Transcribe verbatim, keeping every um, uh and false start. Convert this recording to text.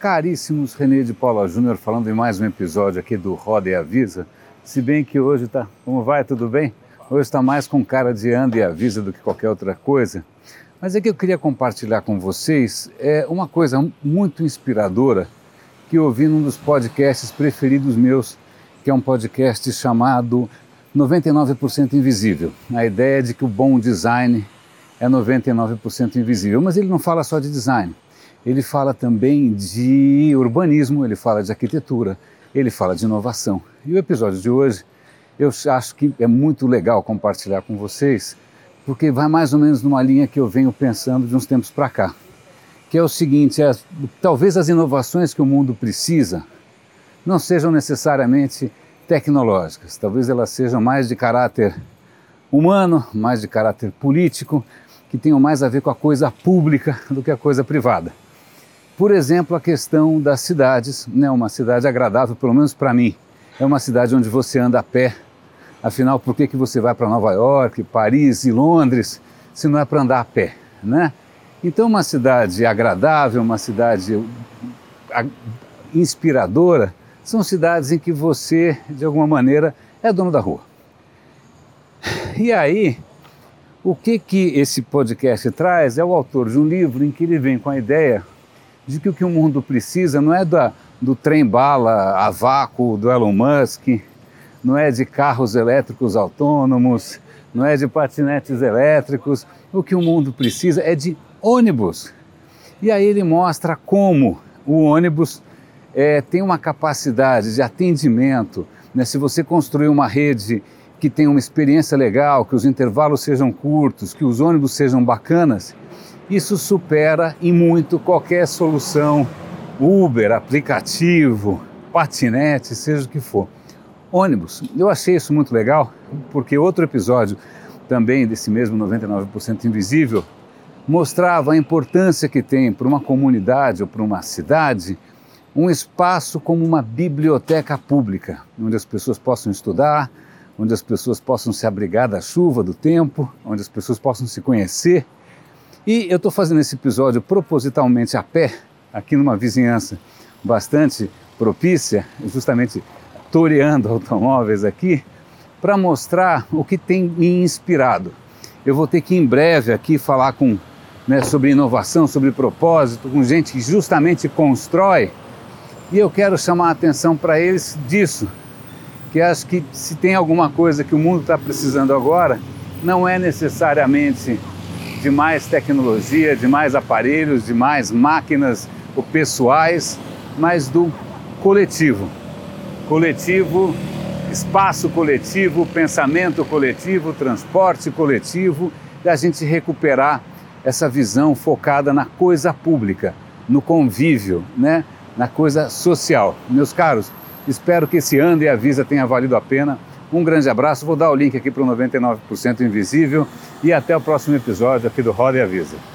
Caríssimos, René de Paula Júnior falando em mais um episódio aqui do Roda e Avisa. Se bem que hoje tá... Como vai? Tudo bem? Hoje está mais com cara de anda e avisa do que qualquer outra coisa. Mas é que eu queria compartilhar com vocês é uma coisa muito inspiradora que eu ouvi num dos podcasts preferidos meus, que é um podcast chamado noventa e nove por cento Invisível. A ideia de que o bom design é noventa e nove por cento invisível. Mas ele não fala só de design. Ele fala também de urbanismo, ele fala de arquitetura, ele fala de inovação. E o episódio de hoje, eu acho que é muito legal compartilhar com vocês, porque vai mais ou menos numa linha que eu venho pensando de uns tempos para cá, que é o seguinte, é, talvez as inovações que o mundo precisa não sejam necessariamente tecnológicas, talvez elas sejam mais de caráter humano, mais de caráter político, que tenham mais a ver com a coisa pública do que a coisa privada. Por exemplo, a questão das cidades, né? Uma cidade agradável, pelo menos para mim, é uma cidade onde você anda a pé. Afinal, por que que você vai para Nova York, Paris e Londres, se não é para andar a pé, né? Então, uma cidade agradável, uma cidade inspiradora, são cidades em que você, de alguma maneira, é dono da rua. E aí, o que que esse podcast traz é o autor de um livro em que ele vem com a ideia de que o que o mundo precisa não é da, do trem-bala a vácuo do Elon Musk, não é de carros elétricos autônomos, não é de patinetes elétricos. O que o mundo precisa é de ônibus. E aí ele mostra como o ônibus é, tem uma capacidade de atendimento, né? Se você construir uma rede que tenha uma experiência legal, que os intervalos sejam curtos, que os ônibus sejam bacanas, isso supera em muito qualquer solução, Uber, aplicativo, patinete, seja o que for. Ônibus, eu achei isso muito legal, porque outro episódio também desse mesmo noventa e nove por cento Invisível mostrava a importância que tem para uma comunidade ou para uma cidade um espaço como uma biblioteca pública, onde as pessoas possam estudar, onde as pessoas possam se abrigar da chuva, do tempo, onde as pessoas possam se conhecer. E eu estou fazendo esse episódio propositalmente a pé, aqui numa vizinhança bastante propícia, justamente toreando automóveis aqui, para mostrar o que tem me inspirado. Eu vou ter que em breve aqui falar com, né, sobre inovação, sobre propósito, com gente que justamente constrói, e eu quero chamar a atenção para eles disso, que acho que se tem alguma coisa que o mundo está precisando agora, não é necessariamente de mais tecnologia, de mais aparelhos, de mais máquinas ou pessoais, mas do coletivo. Coletivo, espaço coletivo, pensamento coletivo, transporte coletivo, e a gente recuperar essa visão focada na coisa pública, no convívio, né? Na coisa social. Meus caros, espero que esse Anda e Avisa tenha valido a pena. Um grande abraço, vou dar o link aqui para o noventa e nove por cento Invisível e até o próximo episódio aqui do Roda e Avisa.